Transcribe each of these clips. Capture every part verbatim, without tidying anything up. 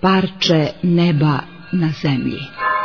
Parče neba na zemlji.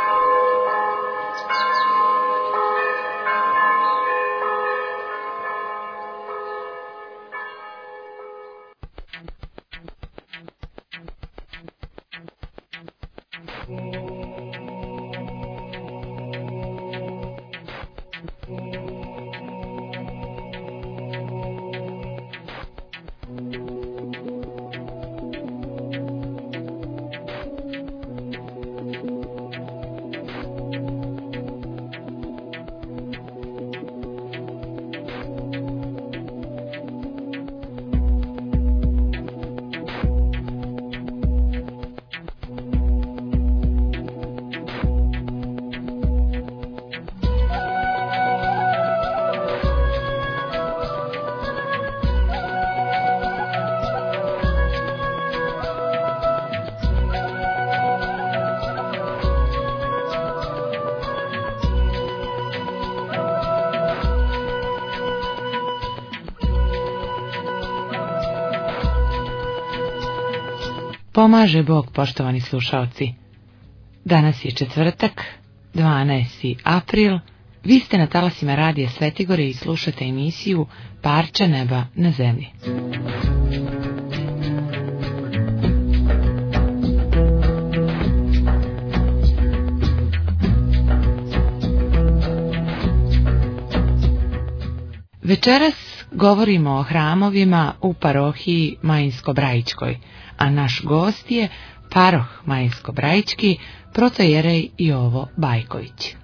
Pomaže Bog, poštovani slušalci. Danas je četvrtak, dvanaesti april. Vi ste na talasima radija Svetigore i slušate emisiju Parče neba na zemlji. Večeras govorimo o hramovima u parohiji Majinsko-Brajičkoj, a naš gost je paroh Majinsko-Brajički, protojerej Jovo Bajković.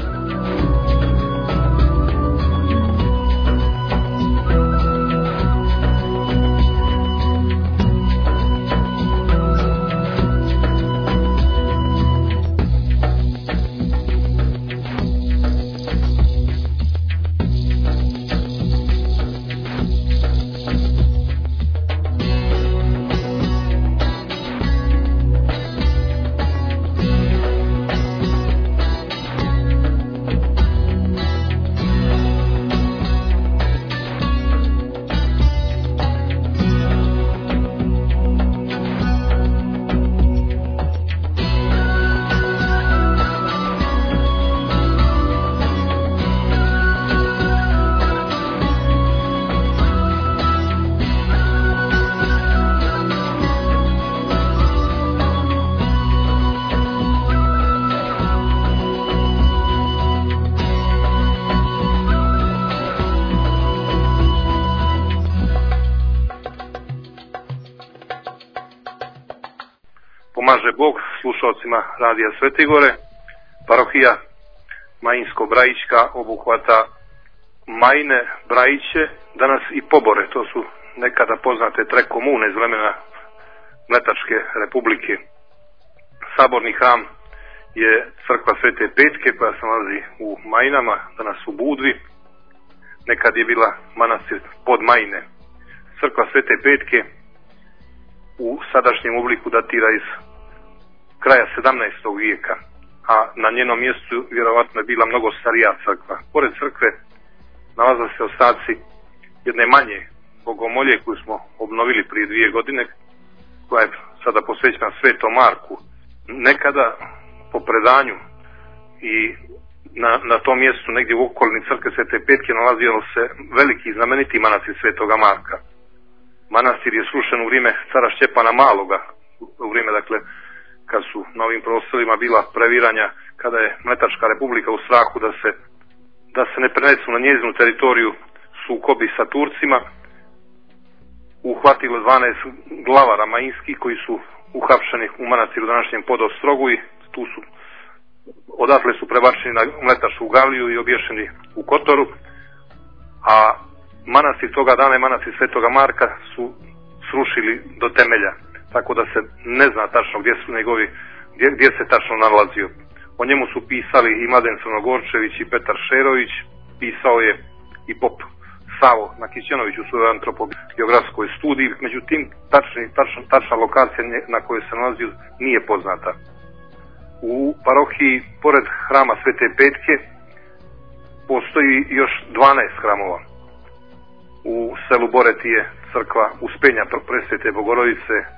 Pomaže Bog slušalcima radija Svetigore. Parohija Majinsko-Brajička obuhvata Majine, Brajiće, danas i Pobore. To su nekada poznate tre komune iz vremena Mletačke republike. Saborni hram je crkva Svete Petke koja se nalazi u Majinama, danas u Budvi. Nekad je bila manastir pod Majine. Crkva Svete Petke u sadašnjem obliku datira iz kraja sedamnaestog vijeka, a na njenom mjestu vjerovatno je bila mnogo starija crkva. Pored crkve nalaze se ostaci jedne manje bogomolje koju smo obnovili prije dvije godine, koja je sada posvećena Svetom Marku. Nekada po predanju i na, na tom mjestu negdje u okolini crkve Svete Petke nalazio se veliki i znameniti manastir Svetoga Marka. Manastir je srušen u vrijeme cara Šćepana Maloga, u vrijeme dakle kad su na ovim prostorima bila previranja, kada je Mletačka republika u strahu da se, da se ne prenesu na njezinu teritoriju sukobi sa Turcima, uhvatilo dvanaest glavara majinskih koji su uhapšeni u manastiru današnjem Podostrogu i tu su, odatle su prebačeni na Mletačku Galiju i obješeni u Kotoru, a manastir toga dana i manastir Svetoga Marka su srušili do temelja, tako da se ne zna tačno gdje su njegovi, gdje, gdje se tačno nalazio. O njemu su pisali i Mladen Crnogorčević i Petar Šerović, pisao je i pop Savo Nakićenović u svojoj antropogeografskoj studiji, međutim tačni, tačna, tačna lokacija na kojoj se nalazio nije poznata. U parohiji, pored hrama Svete Petke, postoji još dvanaest hramova. U selu Boreti je crkva Uspenja Presvete Bogorodice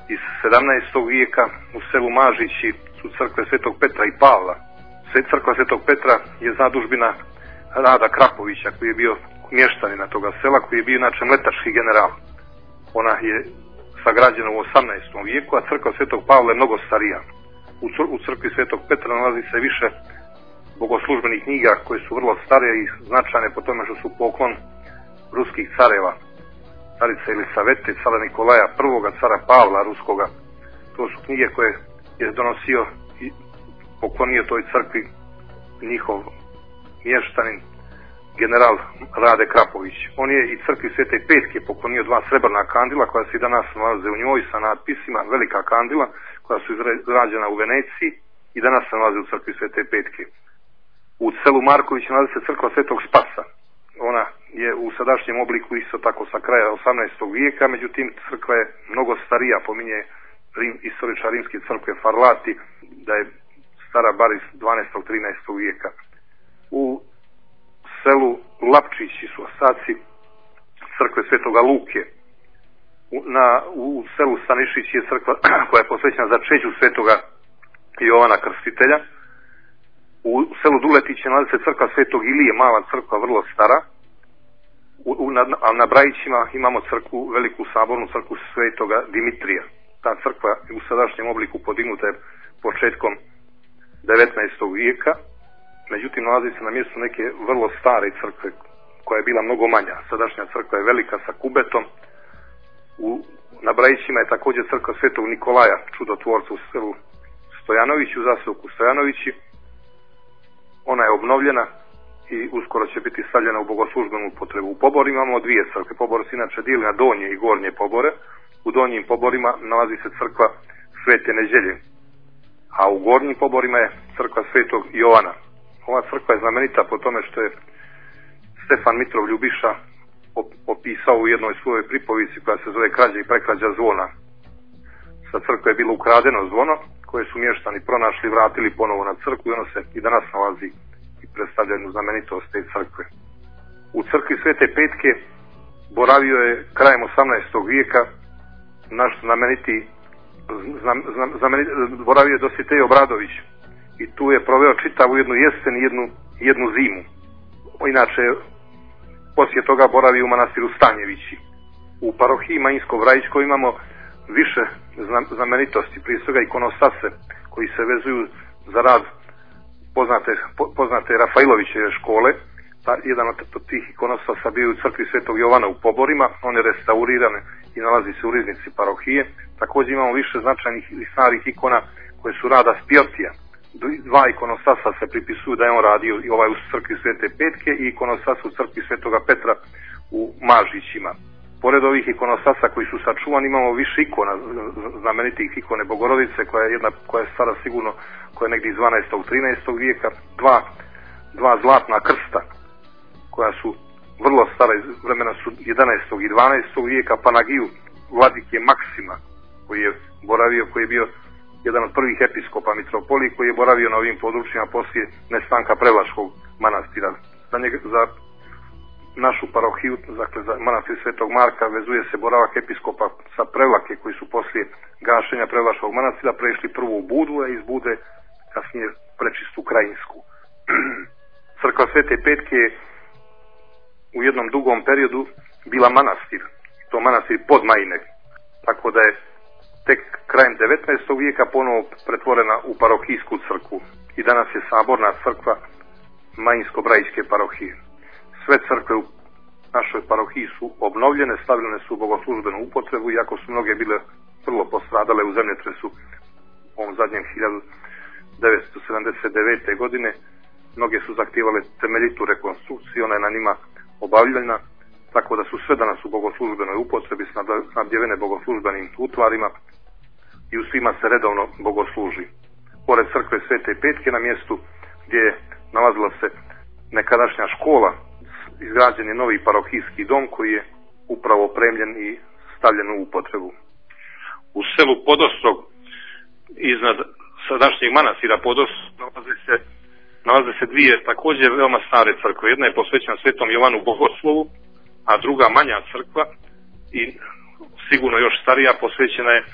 iz sedamnaestog vijeka. U selu Mažići su crkve Svetog Petra i Pavla. Crkva Svetog Petra je zadužbina Rada Krapovića, koji je bio mještanina toga sela, koji je bio inače mletački general. Ona je sagrađena u osamnaestom vijeku, a crkva Svetog Pavla je mnogo starija. U, u crkvi Svetog Petra nalazi se više bogoslužbenih knjiga koje su vrlo stare i značajne po tome što su poklon ruskih careva, carice Elisavete, cara Nikolaja prvoga, cara Pavla ruskoga. To su knjige koje je donosio i poklonio toj crkvi njihov mještanin general Rade Krapović. On je i crkvi Svete Petke poklonio dva srebrna kandila koja se i danas nalaze u njoj sa natpisima, velika kandila koja su izrađena u Veneciji i danas se nalaze u crkvi Svete Petke. U selu Marković nalazi se crkva Svetog Spasa. Ona je u sadašnjem obliku isto tako sa kraja osamnaestog vijeka, međutim crkva je mnogo starija, pominje Rim, istoričar rimske crkve Farlati, da je stara bar iz dvanaestog trinaestog vijeka. U selu Lapčići su ostaci crkve Svetoga Luke. U, na, u selu Stanišić je crkva koja je posvećena za čeđu Svetoga Jovana Krstitelja. U selu Duletiće nalazi se crkva Svetog Ilije, mala crkva, vrlo stara. U, u, na, a na Brajićima imamo crkvu, veliku sabornu crkvu Svetoga Dimitrija. Ta crkva u sadašnjem obliku podignuta je početkom devetnaestog vijeka, međutim nalazi se na mjestu neke vrlo stare crkve koja je bila mnogo manja. Sadašnja crkva je velika sa kubetom. U, na Brajićima je također crkva Svetog Nikolaja, čudotvorca u selu Stojanoviću, zaseoku Stojanovići. Ona je obnovljena i uskoro će biti stavljena u bogoslužbenu upotrebu. U Poboru imamo dvije crkve. Pobor se inače dijeli na donje i gornje Pobore. U donjim Poborima nalazi se crkva Svete Neđelje, a u gornjim Poborima je crkva Svetog Jovana. Ova crkva je znamenita po tome što je Stefan Mitrov Ljubiša opisao u jednoj svojoj pripovici koja se zove Krađa i prekrađa zvona. Sa crkve je bilo ukradeno zvono koje su mještani pronašli, vratili ponovo na crkvu i ono se i danas nalazi i predstavlja jednu znamenitost te crkve. U crkvi Svete Petke boravio je krajem osamnaestog vijeka naš znameniti, znam, znam, znameniti boravio je Dositej Obradović i tu je proveo čitavu jednu jesen i jednu, jednu zimu. Inače, poslije toga boravio u manastiru Stanjevići. U parohiji Majinsko-Brajičkoj imamo više znamenitosti, prije svega ikonostase koji se vezuju za rad poznate, po, poznate Rafailovićeve škole. Ta, jedan od tih ikonostasa bio u crkvi Svetog Jovana u Poborima, on je restauriran i nalazi se u riznici parohije. Također imamo više značajnih i starih ikona koje su rada Spjotija. Dva ikonostasa se pripisuju da je on radio i ovaj u crkvi Svete Petke i ikonostas u crkvi Svetoga Petra u Mažićima. Pored ovih ikonostasa koji su sačuvani imamo više ikona, znamenitih ikone Bogorodice koja je jedna koja je stara sigurno, koja je negdje iz dvanaestog trinaestog vijeka, dva, dva zlatna krsta koja su vrlo stara, iz vremena su jedanaestog i dvanaestog vijeka, Panagiju vladike Maksima koji je boravio, koji je bio jedan od prvih episkopa mitropolije koji je boravio na ovim područjima poslije nestanka Prevlaškog manastira. Za, njega, za našu parohiju, dakle za manastir Svetog Marka, vezuje se boravak episkopa sa Prevlake koji su poslije gašenja Prevlaškog manastira prešli prvo u Budvu, a iz Bude kasnije prečistu Krajinsku. Crkva Svete Petke je u jednom dugom periodu bila manastir, to manastir pod Majine, tako da je tek krajem devetnaestog vijeka ponovo pretvorena u parohijsku crkvu i danas je saborna crkva Majinsko-Brajičke parohije. Sve crkve u našoj parohiji su obnovljene, stavljene su u bogoslužbenu upotrebu, iako su mnoge bile vrlo postradale u zemljotresu u ovom zadnjem hiljadu devetsto sedamdeset devete. godine. Mnoge su zahtijevale temeljitu rekonstrukciju, ona je na njima obavljena, tako da su sve danas u bogoslužbenoj upotrebi, snabdjevene bogoslužbenim utvarima i u svima se redovno bogosluži. Pored crkve Svete Petke na mjestu gdje je nalazila se nekadašnja škola, izgrađen je novi parohijski dom koji je upravo opremljen i stavljen u upotrebu. U selu Podostrog, iznad sadašnjeg manastira Podostrog, nalaze se, nalaze se dvije također veoma stare crkve. Jedna je posvećena Svetom Jovanu Bogoslovu, a druga manja crkva i sigurno još starija posvećena je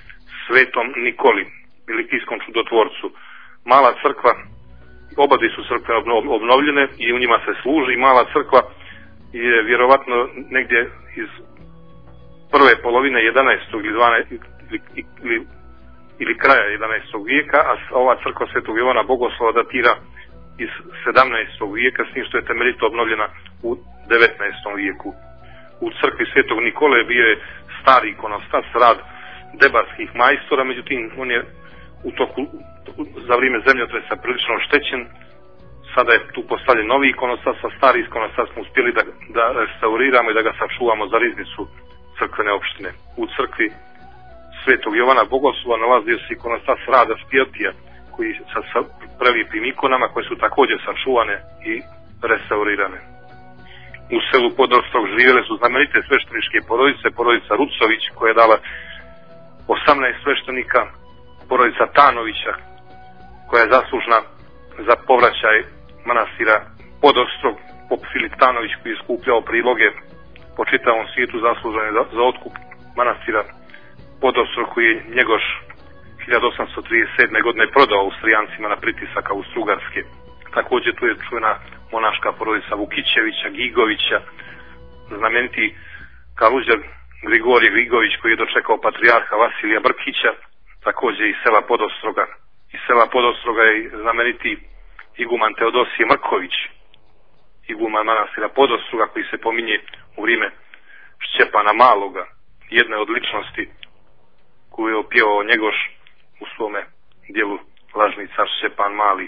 Svetom Nikoli, Milikijskom čudotvorcu. Mala crkva, obadve su crkve obnovljene i u njima se služi. Mala crkva je vjerovatno negdje iz prve polovine jedanaestog ili, dvanaestog, ili, ili, ili kraja jedanaestog vijeka, a ova crkva Svetog Jovana Bogoslova datira iz sedamnaestog vijeka, s tim što je temeljito obnovljena u devetnaestom vijeku. U crkvi Svetog Nikole bio je stari ikonostas, rad debarskih majstora, međutim on je u toku, za vrijeme zemljotresa prilično oštećen. Sada je tu postavljen novi ikonostas, a stari ikonostas smo uspjeli da, da restauriramo i da ga sačuvamo za riznicu crkvene opštine. U crkvi Svetog Jovana Bogoslova nalazio se ikonostas rada Spijotija, koji sa, sa prelijepim ikonama koje su također sačuvane i restaurirane. U selu Podorstrog živjele su znamenite svešteničke porodice, porodica Rucović koja je dala osamnaest sveštenika, porodica Tanovića koja je zaslužna za povraćaj manastira Podostrog, pop Filip Tanović koji je skupljao priloge po čitavom svijetu, zaslužan je za, za otkup manastira Podostrog koji je Njegoš hiljadu osamsto trideset sedme. godine prodao Austrijancima na pritisak Austrougarske. Također tu je čuvena monaška porodica Vukićevića, Gigovića, znameniti kaluđer Grigorije Grigović koji je dočekao patrijarha Vasilija Brkića, također iz sela Podostroga. Iz sela Podostroga je znameniti iguman Teodosije Mrković, iguman manastira Podostroga koji se pominje u vrijeme Šćepana Maloga, jedne od ličnosti koju je opjevao Njegoš u svome dijelu Lažni car Šćepan Mali.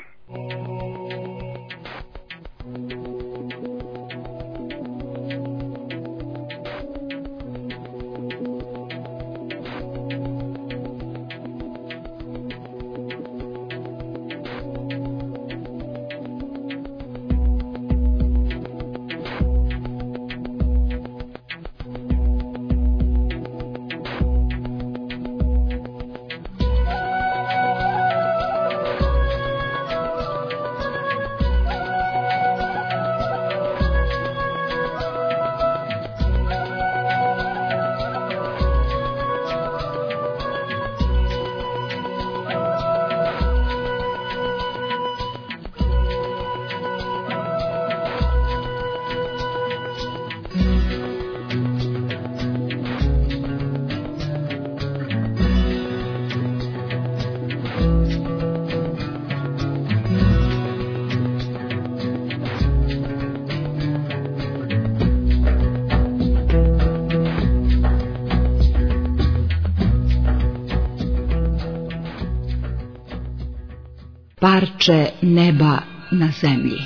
Parče neba na zemlji.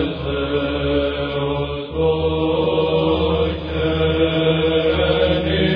Thank you.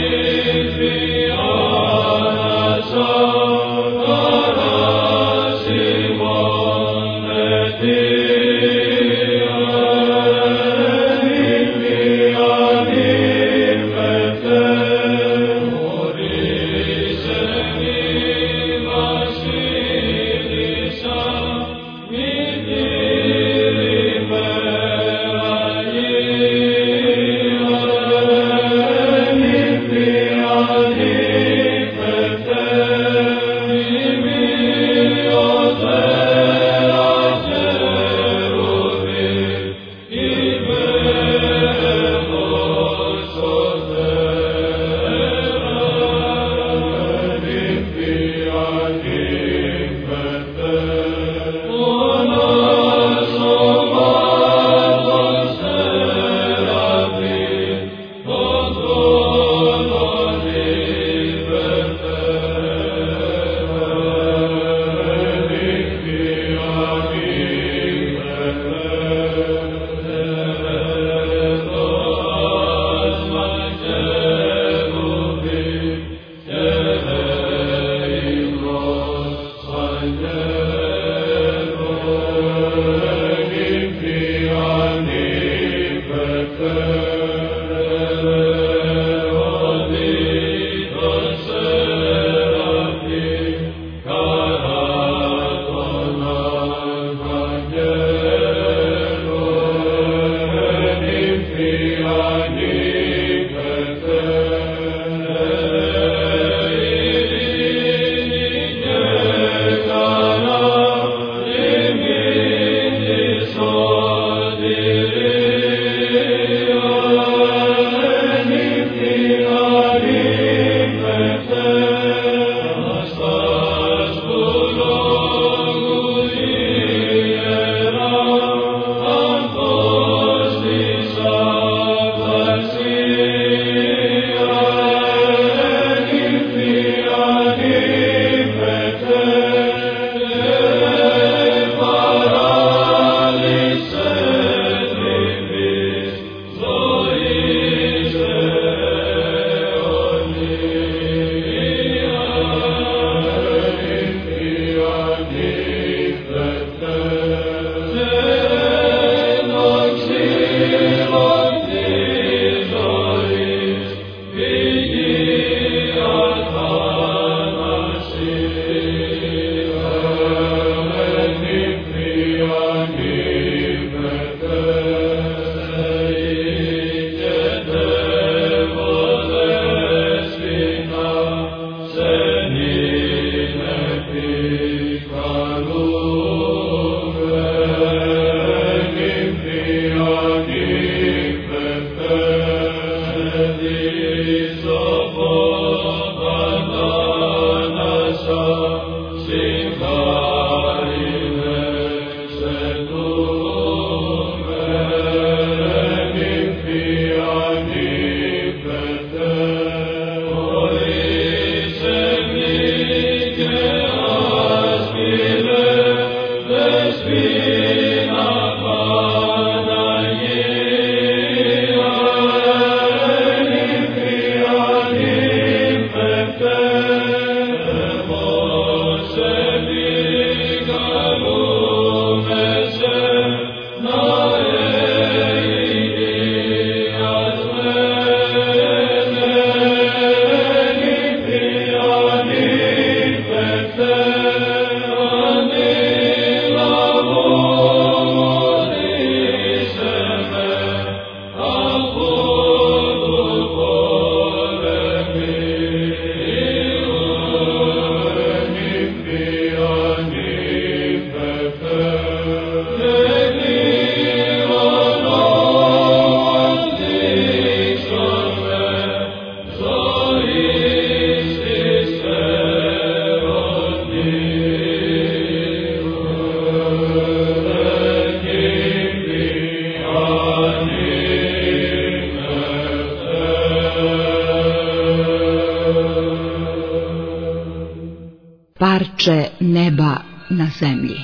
Parče neba na zemlji.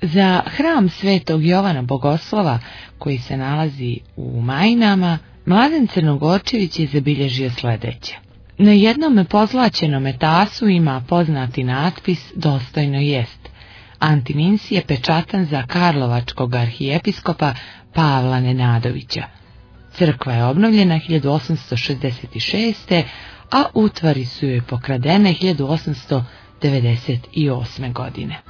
Za hram Svetog Jovana Bogoslova, koji se nalazi u Majinama, Mladen Crnogorčević je zabilježio sljedeće. Na jednom pozlaćenom tasu ima poznati natpis Dostojno jest. Antinins je pečatan za karlovačkog arhijepiskopa Pavla Nenadovića. Crkva je obnovljena hiljadu osamsto šezdeset šeste. a utvari su joj pokradene hiljadu osamsto devedeset osme. godine.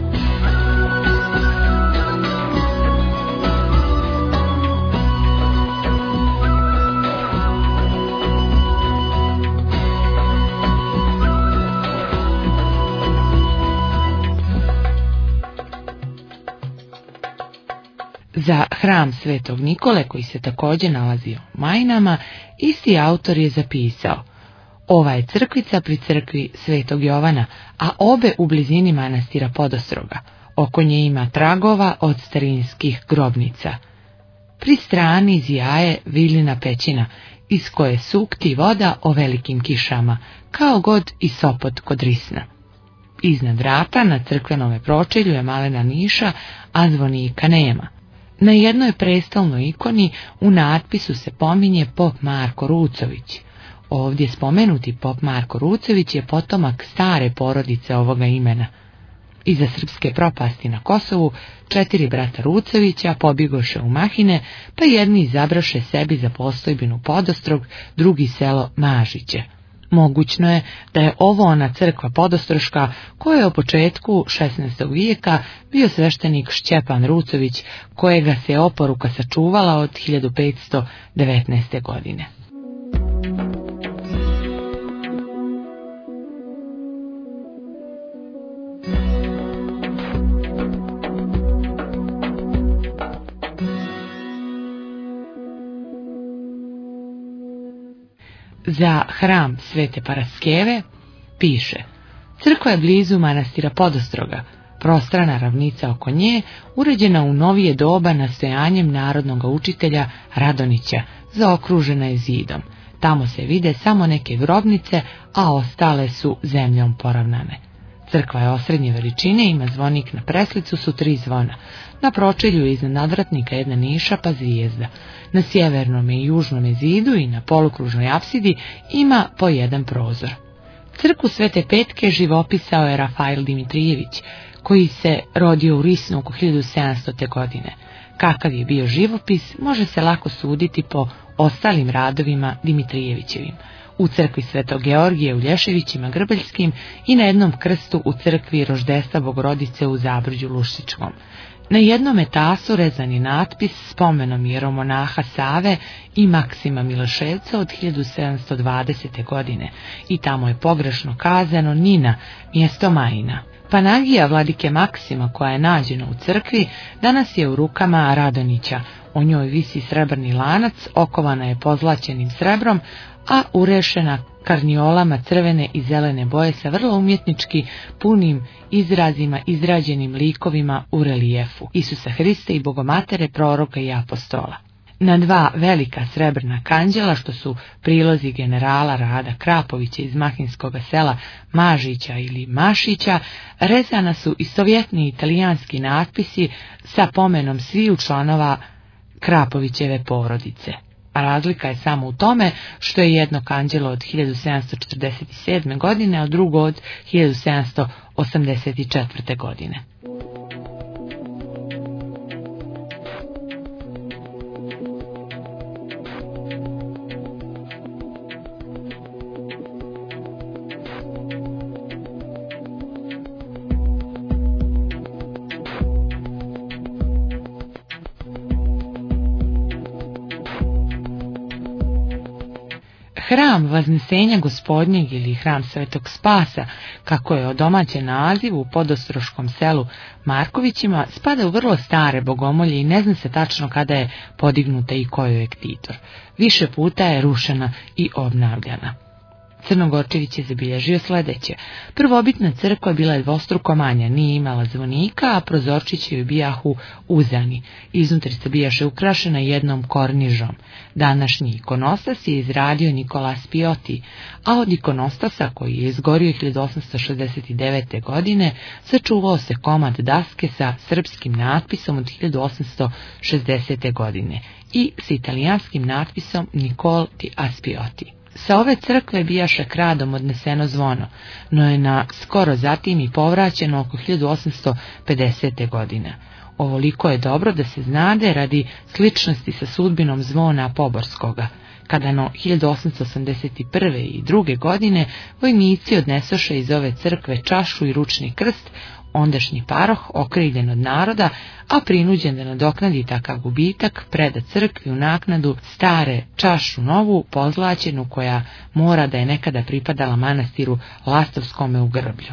Za hram Svetog Nikole, koji se također nalazi u Majinama, isti autor je zapisao: ova je crkvica pri crkvi Svetog Jovana, a obe u blizini manastira Podostroga. Oko nje ima tragova od starinskih grobnica. Pri strani zijaje vilina pećina, iz koje sukti voda o velikim kišama, kao god i Sopot kod Risna. Iznad vrata na crkvenome pročelju je malena niša, a zvonika nema. Na jednoj prestolnoj ikoni u natpisu se pominje pop Marko Rucović. Ovdje spomenuti pop Marko Rucović je potomak stare porodice ovoga imena. Iza srpske propasti na Kosovu, četiri brata Rucovića pobjegoše u Mahine, pa jedni izabraše sebi za postojbinu Podostrog, drugi selo Mažiće. Mogućno je da je ovo ona crkva Podostroška, koja je u početku šesnaestog vijeka bio sveštenik Šćepan Rucović, kojega se oporuka sačuvala od hiljadu petsto devetnaeste. godine. Za hram Svete Paraskeve piše: crkva je blizu manastira Podostroga, prostrana ravnica oko nje, uređena u novije doba nastojanjem narodnog učitelja Radonića, zaokružena je zidom. Tamo se vide samo neke grobnice, a ostale su zemljom poravnane. Crkva je osrednje veličine, ima zvonik na preslicu su tri zvona. Na pročelju iznad nadvratnika jedna niša pa zvijezda. Na sjevernom i južnom zidu i na polukružnoj apsidi ima po jedan prozor. Crkvu Svete Petke živopisao je Rafail Dimitrijević, koji se rodio u Risnu oko hiljadu sedamstote. godine. Kakav je bio živopis, može se lako suditi po ostalim radovima Dimitrijevićevim. U crkvi Svetog Georgije u Lješevićima Grbeljskim i na jednom krstu u crkvi Roždestva Bogorodice u Zabrđu Lušičkom. Na jednom tasu rezan je natpis spomenom jeromonaha Save i Maksima Miloševca od hiljadu sedamsto dvadesete. godine i tamo je pogrešno kazano Nina, mjesto Majina. Panagija vladike Maksima, koja je nađena u crkvi, danas je u rukama Radonića. O njoj visi srebrni lanac, okovana je pozlaćenim srebrom, a urešena karniolama crvene i zelene boje sa vrlo umjetnički punim izrazima, izrađenim likovima u relijefu Isusa Hrista i Bogomatere, proroka i apostola. Na dva velika srebrna kanđela, što su prilozi generala Rada Krapovića iz mahinskog sela Mažića ili Mašića, rezana su istovjetni italijanski natpisi sa pomenom sviju članova Krapovićeve porodice. A razlika je samo u tome što je jedno kanđelo od hiljadu sedamsto četrdeset sedme. godine, a drugo od hiljadu sedamsto osamdeset četvrte. godine. Hram Vaznesenja Gospodnjeg ili hram Svetog Spasa, kako je odomaćen naziv u podostroškom selu Markovićima, spada u vrlo stare bogomolje i ne zna se tačno kada je podignuta i ko je ktitor. Više puta je rušena i obnavljana. Crnogorčević je zabilježio sljedeće. Prvobitna crkva bila je dvostruko manja, nije imala zvonika, a prozorčići bijahu uzani. Iznutrica bijaše ukrašena jednom kornižom. Današnji ikonostas je izradio Nikola Spioti, a od ikonostasa, koji je izgorio hiljadu osamsto šezdeset devete. godine, sačuvao se komad daske sa srpskim natpisom od hiljadu osamsto šezdesete. godine i s italijanskim natpisom Nicol di Aspioti. Sa ove crkve bijaše kradom odneseno zvono, no je na skoro zatim i povraćeno oko hiljadu osamsto pedesete. godine. Ovoliko je dobro da se znade radi sličnosti sa sudbinom zvona Poborskoga, kada no hiljadu osamsto osamdeset prve. i druge. godine vojnici odnesoše iz ove crkve čašu i ručni krst, ondašnji paroh, okrivljen od naroda, a prinuđen da nadoknadi takav gubitak, preda crkvi u naknadu stare čašu novu, pozlaćenu, koja mora da je nekada pripadala manastiru Lastovskome u Grblju.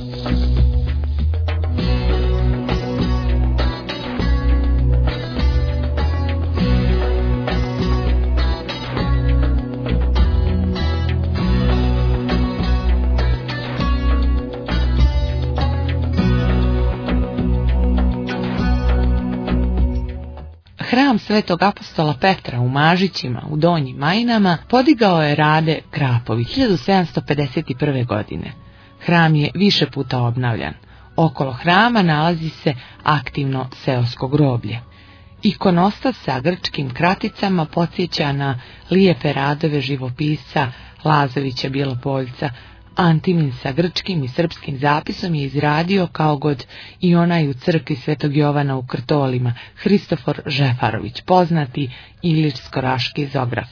Hram Svetog apostola Petra u Mažićima u Donjim Majinama podigao je Rade Krapović hiljadu sedamsto pedeset prve. godine. Hram je više puta obnavljan. Okolo hrama nalazi se aktivno seosko groblje. Ikonostas sa grčkim kraticama podsjeća na lijepe radove živopisca Lazovića Bjelopoljca. Antimin sa grčkim i srpskim zapisom je izradio kao god i onaj u crkvi Svetog Jovana u Krtolima, Hristofor Žefarović, poznati ilirsko-raški zograf.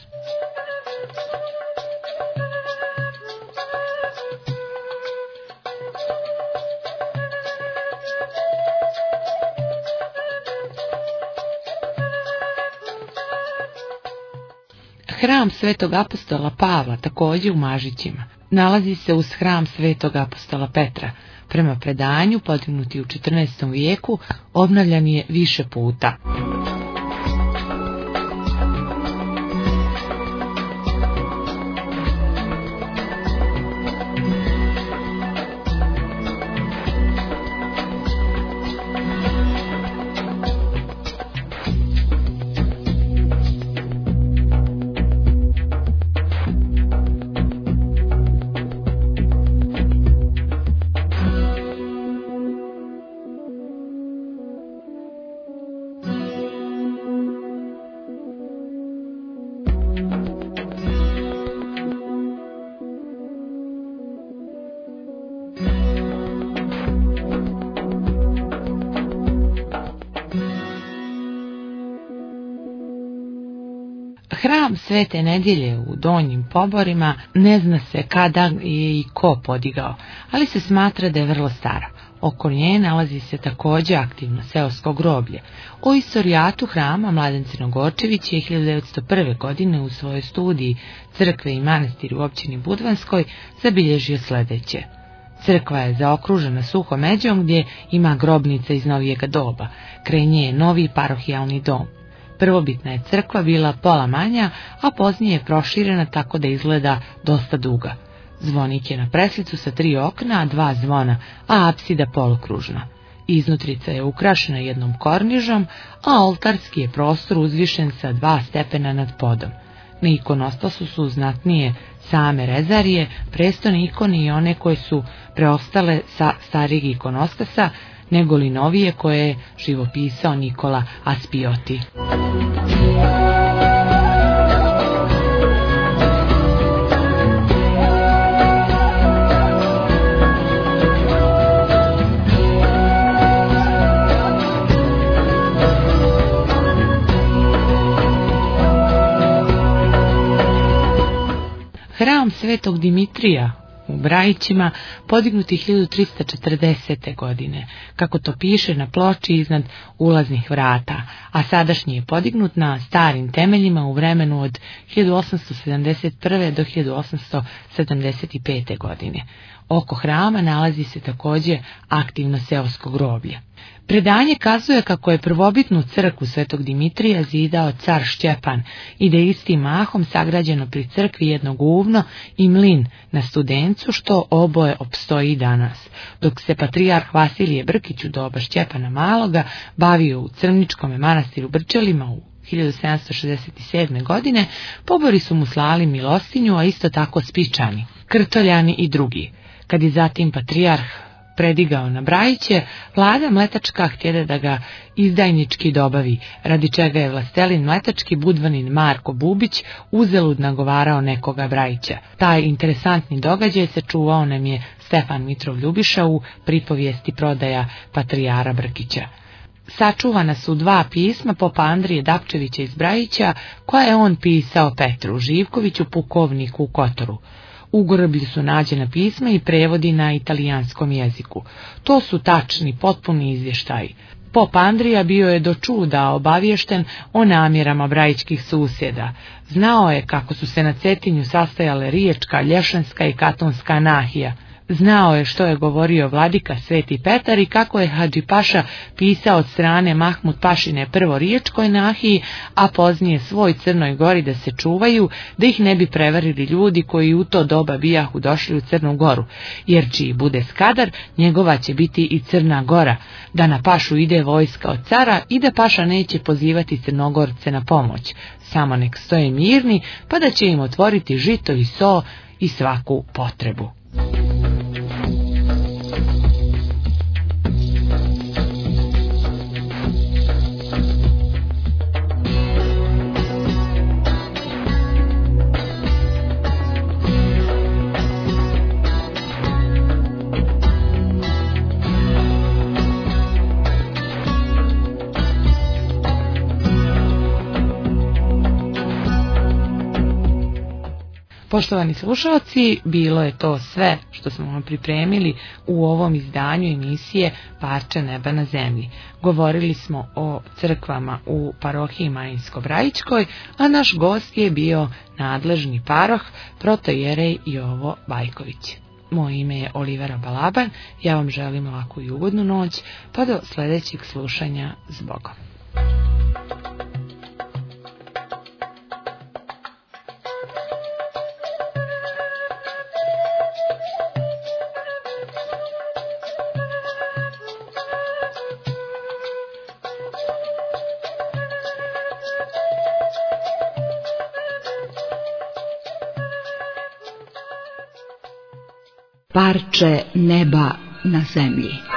Hram Svetog apostola Pavla, također u Mažićima, nalazi se uz hram Svetog apostola Petra. Prema predanju, podignuti u četrnaestom vijeku, obnavljan je više puta. Hram Svete Nedjelje u Donjim Poborima ne zna se kada je i ko podigao, ali se smatra da je vrlo stara. Oko nje nalazi se također aktivno seosko groblje. O istorijatu hrama Mladen Crnogorčević je hiljadu devetsto prve. godine u svojoj studiji Crkve i manastiri u općini Budvanskoj zabilježio sljedeće. Crkva je zaokružena suhom međom gdje ima grobnica iz novijega doba. Kraj nje je novi parohijalni dom. Prvobitna je crkva bila pola manja, a poznije je proširena tako da izgleda dosta duga. Zvonik je na preslicu sa tri okna, a dva zvona, a apsida polukružna. Iznutrica je ukrašena jednom kornižom, a oltarski je prostor uzvišen sa dva stepena nad podom. Na ikonostasu su znatnije same rezarije, prestone ikone i one koje su preostale sa starijeg ikonostasa, nego li novije koje je živopisao Nikola Aspioti. Hram Svetog Dimitrija u Brajićima podignuti hiljadu tristo četrdesete. godine, kako to piše na ploči iznad ulaznih vrata, a sadašnji je podignut na starim temeljima u vremenu od hiljadu osamsto sedamdeset prve. do hiljadu osamsto sedamdeset pete. godine. Oko hrama nalazi se također aktivno seosko groblje. Predanje kazuje kako je prvobitnu crkvu Svetog Dimitrija zidao car Šćepan i da je istim mahom sagrađeno pri crkvi jedno guvno i mlin na Studencu, što oboje opstoji i danas, dok se patrijarh Vasilije Brkić u doba Šćepana Maloga bavio u Crničkom manastiru Brčelima u hiljadu sedamsto šezdeset sedme. godine, pobori su mu slali milostinju, a isto tako Spičani, Krtoljani i drugi. Kad je zatim patrijarh predigao na Brajiće, vlada Mletačka htjela da ga izdajnički dobavi, radi čega je vlastelin Mletački Budvanin Marko Bubić uzalud nagovarao nekoga Brajića. Taj interesantni događaj se čuvao nam je Stefan Mitrov Ljubiša u pripovijesti prodaja patrijara Brkića. Sačuvana su dva pisma popa Andrije Dapčevića iz Brajića, koja je on pisao Petru Živkoviću, pukovniku u Kotoru. U groblju su nađena pisma i prevodi na italijanskom jeziku. To su tačni, potpuni izvještaji. Pop Andrija bio je do čuda obaviješten o namjerama brajičkih susjeda. Znao je kako su se na Cetinju sastajale Riječka, Lješanska i Katonska nahija. Znao je što je govorio vladika Sveti Petar i kako je Hadži Paša pisao od strane Mahmud Pašine prvo Riječkoj nahiji, a poznije svoj Crnoj Gori da se čuvaju, da ih ne bi prevarili ljudi koji u to doba bijahu došli u Crnu Goru, jer čiji bude skadar, njegova će biti i Crna Gora, da na Pašu ide vojska od cara i da Paša neće pozivati Crnogorce na pomoć, samo nek stoje mirni, pa da će im otvoriti žito i so i svaku potrebu. Poštovani slušalci, bilo je to sve što smo vam pripremili u ovom izdanju emisije Parče neba na zemlji. Govorili smo o crkvama u parohiji Majinsko-Brajičkoj, a naš gost je bio nadležni paroh protojerej Jovo Bajković. Moje ime je Olivera Balaban, ja vam želim laku i ugodnu noć, pa do sljedećeg slušanja s Bogom. Parče neba na zemlji.